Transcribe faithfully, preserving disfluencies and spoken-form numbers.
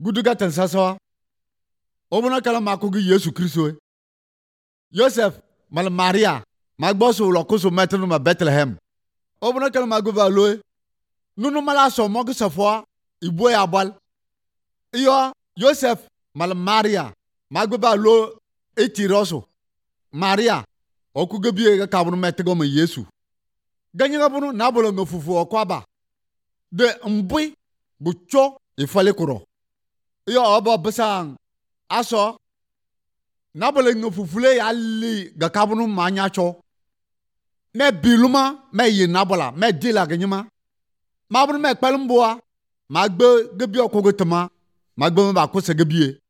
guduga tan sasawa obuna kala makugi Yesu Kristo Joseph mal Maria magboso lo kuso metno ma Bethlehem obuna kala maguba loe nunu mala so mogu safwa iboy abal iyo Joseph mal Maria maguba lo etiroso Maria okugebie ga kabunu metgo ma Yesu ganyiga bunu nabolo ngofufu okwaba de mbui bucho ifale kuro iyo obo besang aso nabolo ngofufule ya li ga kabunu manya cho me biluma me yi nabola me dila ganyima mabunu me kpelmboa magbe gebie okogotama magbe ba ko se gebie